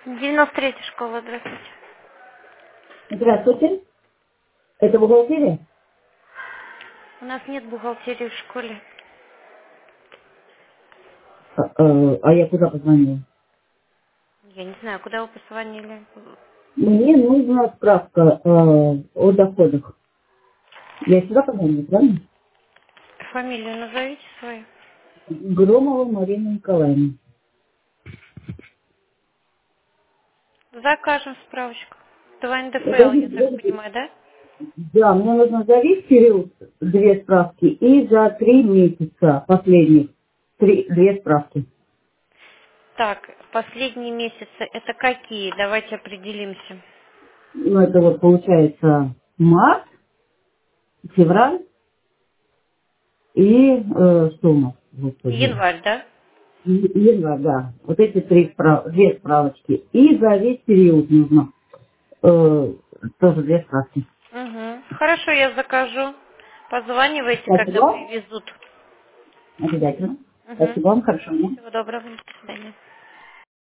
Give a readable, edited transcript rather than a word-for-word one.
93-я школа, здравствуйте. Здравствуйте. Это бухгалтерия? У нас нет бухгалтерии в школе. А я куда позвонила? Я не знаю, куда вы позвонили. Мне нужна справка о доходах. Я сюда позвонила, правильно? Фамилию назовите свою. Громова Марина Николаевна. Закажем справочку. Това НДФЛ, я Подождите, так подождите. понимаю, да? Да, мне нужно за весь период две справки и за 3 месяца последних две справки. Так, последние месяцы это какие? Давайте определимся. Ну, это вот получается март, февраль и что у нас, господи, Январь, да? январь, да. Вот эти две справочки. И за весь период нужно тоже две справки. Угу. Хорошо, я закажу. Позванивайте, когда Спасибо. привезут. Обязательно. Угу. Спасибо вам, хорошо. Всего доброго. До свидания.